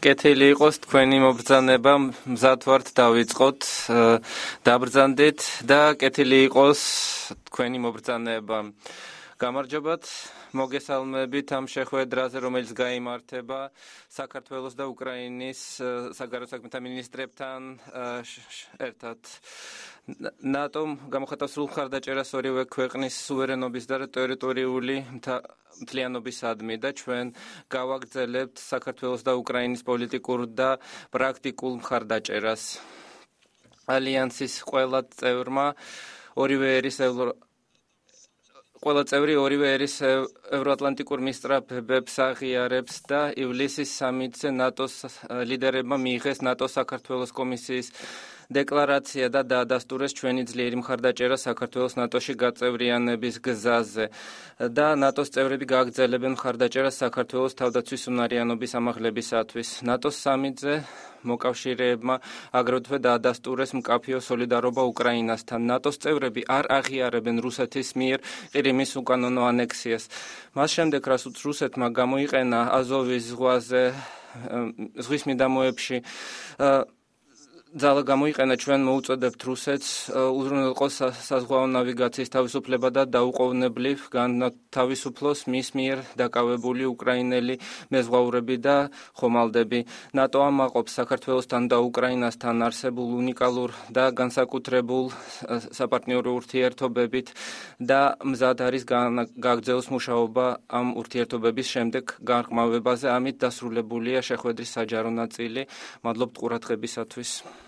კეთილი იყოს თქვენი მობრძანება, მზად ვართ დავიწყოთ, დაბრძანდით და კეთილი იყოს თქვენი მობრძანება. გამარჯობათ, მოგესალმებით ამ შეხვედრაზე, რომელიც გაიმართება საქართველოს და უკრაინის საგარეო საქმეთა მინისტრებთან ერთად. ნატომ გამოხატავს სრულ მხარდაჭერას ორივე ქვეყნის სუვერენობის და ტერიტორიული მთლიანობისადმი და ჩვენ გავაგრძელებთ საქართველოს და უკრაინის პოლიტიკურ და პრაქტიკულ მხარდაჭერას. ალიანსის ყველა წევრი ორივე ერის ევროატლანტიკურ მისწრაფებებს აღიარებს და ივლისის სამიტზე ნატოს ლიდერებმა მიიღეს ნატოს საქართველოს კომისიის დეკლარაცია და დაადასტურეს ჩვენი ძლიერი მხარდაჭერა საქართველოს ნატოში გაწევრიანების გზაზე და ნატოს წევრები გააგრძელებენ მხარდაჭერას საქართველოს თავდაცვის უნარიანობის ამაღლებისათვის. ნატოს სამიტზე მოკავშირეებმა აგრეთვე დაადასტურეს მკაფიო სოლიდარობა უკრაინასთან. ნატოს წევრები არ აღიარებენ რუსეთის მიერ ყირიმის უკანონო ანექსიას. მას შემდეგ, რაც რუსეთმა გამოიყენა აზოვის ზღვის მიდამოებში ძალა გამოიყენა, ჩვენ მოუწოდებთ რუსეთს უზრუნველყო საზღვაო ნავიგაციის თავისუფლება და დაუყოვნებლივ განთავისუფლოს მის მიერ დაკავებული უკრაინელი მეზღვაურები და ხომალდები. ნატო ამაყობს საქართველოსთან და უკრაინასთან არსებულ უნიკალურ და განსაკუთრებულ საპარტნიორო ურთიერთობებით და მზად არის გააგრძელოს მუშაობა ამ ურთიერთობების შემდეგ განყმავებაზე. ამით დასრულებულია შეხვედრის საჯარო ნაწილი. მადლობთ ყურადღებისათვის.